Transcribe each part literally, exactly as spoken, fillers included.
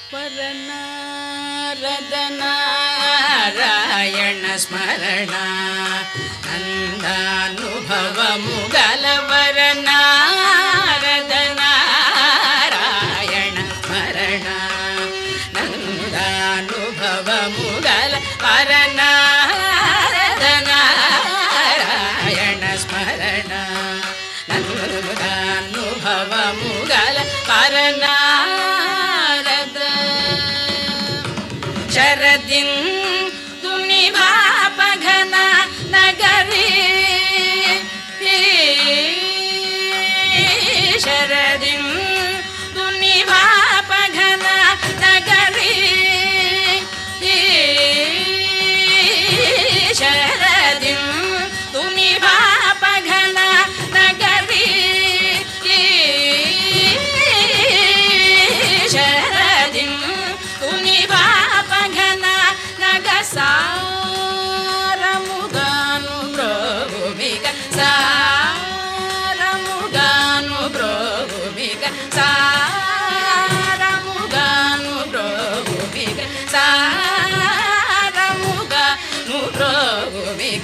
వరనారద నారాయణ స్మరణ నందానుభవము గల వరనారద నారాయణ స్మరణ నందానుభవము గల వరనారద నారాయణ స్మరణ నందానుభవము గల వరనారద శరదిందు నిభాపఘన నగరీ శరదిందు నిభాపఘన నగరీ శరదిందు నిభాపఘన నగరీ శరదిందు నిభాపఘన నగ సారముగాను బ్రోభూమిక సారముగాను బ్రోభూమిక సారముగాను బ్రోభూమిక సారముగాను బ్రోభూమిక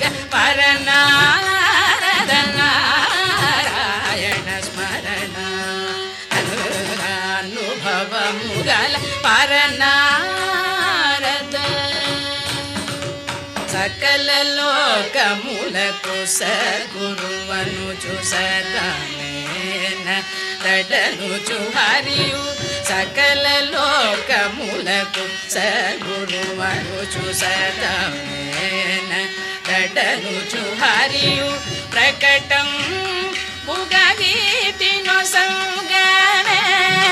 పరనారద నారాయణ స్మరణ అనుభవము గల పరనారద సకల లోకములకు సద్గురువనుచు సదానేన తడనుచు హరియు సకల లోకములకు సద్గురువనుచు సదానేన తడనుచు హరియు ప్రకటం ముగగీతిను సంగనే